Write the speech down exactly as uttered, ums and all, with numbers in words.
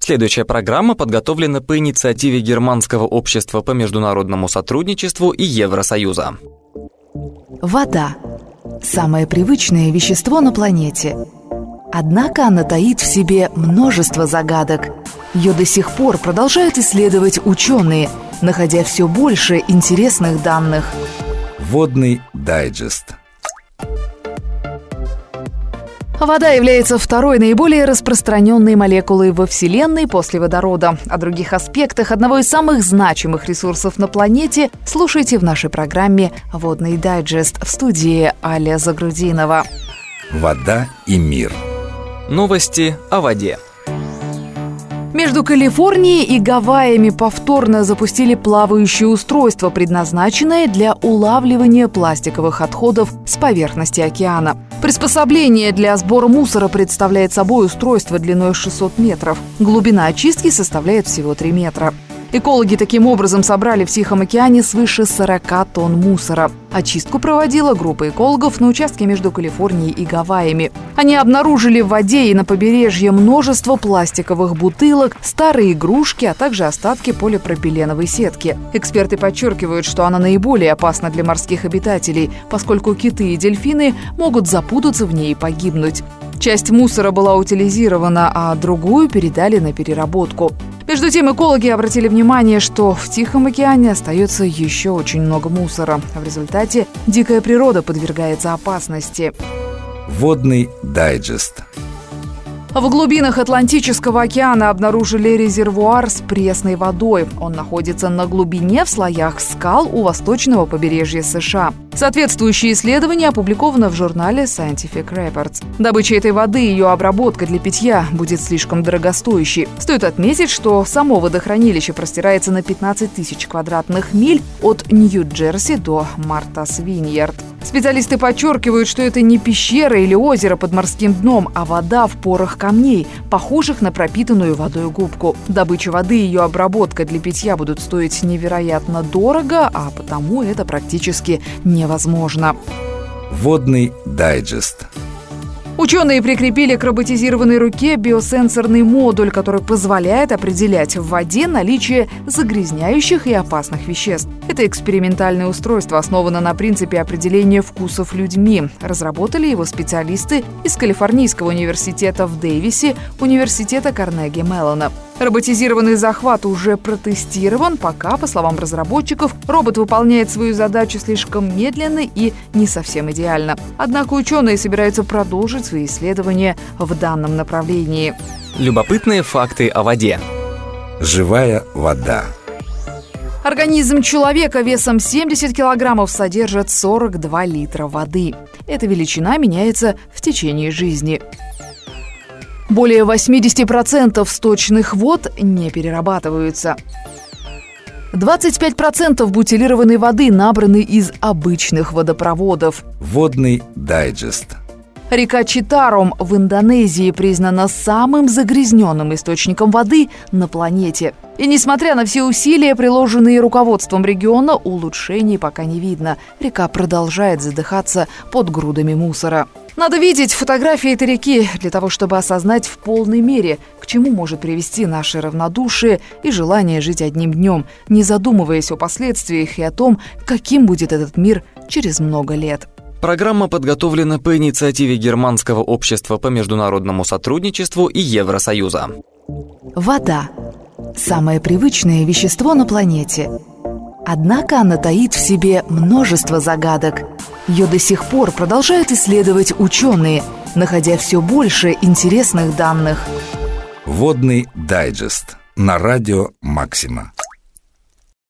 Следующая программа подготовлена по инициативе Германского общества по международному сотрудничеству и Евросоюза. Вода – самое привычное вещество на планете. Однако она таит в себе множество загадок. Ее до сих пор продолжают исследовать ученые, находя все больше интересных данных. Водный дайджест. Вода является второй наиболее распространенной молекулой во Вселенной после водорода. О других аспектах одного из самых значимых ресурсов на планете слушайте в нашей программе «Водный дайджест» в студии Аля Загрудинова. Вода и мир. Новости о воде. Между Калифорнией и Гавайями повторно запустили плавающее устройство, предназначенное для улавливания пластиковых отходов с поверхности океана. Приспособление для сбора мусора представляет собой устройство длиной шестьсот метров. Глубина очистки составляет всего три метра. Экологи таким образом собрали в Тихом океане свыше сорока тонн мусора. Очистку проводила группа экологов на участке между Калифорнией и Гавайями. Они обнаружили в воде и на побережье множество пластиковых бутылок, старые игрушки, а также остатки полипропиленовой сетки. Эксперты подчеркивают, что она наиболее опасна для морских обитателей, поскольку киты и дельфины могут запутаться в ней и погибнуть. Часть мусора была утилизирована, а другую передали на переработку. Между тем, экологи обратили внимание, что в Тихом океане остается еще очень много мусора. В результате дикая природа подвергается опасности. Водный дайджест. В глубинах Атлантического океана обнаружили резервуар с пресной водой. Он находится на глубине в слоях скал у восточного побережья США. Соответствующее исследование опубликовано в журнале Scientific Reports. Добыча этой воды и ее обработка для питья будет слишком дорогостоящей. Стоит отметить, что само водохранилище простирается на пятнадцать тысяч квадратных миль от Нью-Джерси до Мартас-Виньярд. Специалисты подчеркивают, что это не пещера или озеро под морским дном, а вода в порах камней, похожих на пропитанную водой губку. Добыча воды и ее обработка для питья будут стоить невероятно дорого, а потому это практически невозможно. Водный дайджест. Ученые прикрепили к роботизированной руке биосенсорный модуль, который позволяет определять в воде наличие загрязняющих и опасных веществ. Это экспериментальное устройство основано на принципе определения вкусов людьми. Разработали его специалисты из Калифорнийского университета в Дэвисе, университета Карнеги Меллона. Роботизированный захват уже протестирован, пока, по словам разработчиков, робот выполняет свою задачу слишком медленно и не совсем идеально. Однако ученые собираются продолжить свои исследования в данном направлении. Любопытные факты о воде. Живая вода. Организм человека весом семьдесят килограммов содержит сорок два литра воды. Эта величина меняется в течение жизни. Более восемьдесят процентов сточных вод не перерабатываются. двадцать пять процентов бутилированной воды набраны из обычных водопроводов. Водный дайджест. Река Читаром в Индонезии признана самым загрязненным источником воды на планете. И несмотря на все усилия, приложенные руководством региона, улучшений пока не видно. Река продолжает задыхаться под грудами мусора. Надо видеть фотографии этой реки для того, чтобы осознать в полной мере, к чему может привести наше равнодушие и желание жить одним днем, не задумываясь о последствиях и о том, каким будет этот мир через много лет. Программа подготовлена по инициативе Германского общества по международному сотрудничеству и Евросоюза. Вода – самое привычное вещество на планете. Однако она таит в себе множество загадок. Ее до сих пор продолжают исследовать ученые, находя все больше интересных данных. Водный дайджест на радио «Максима».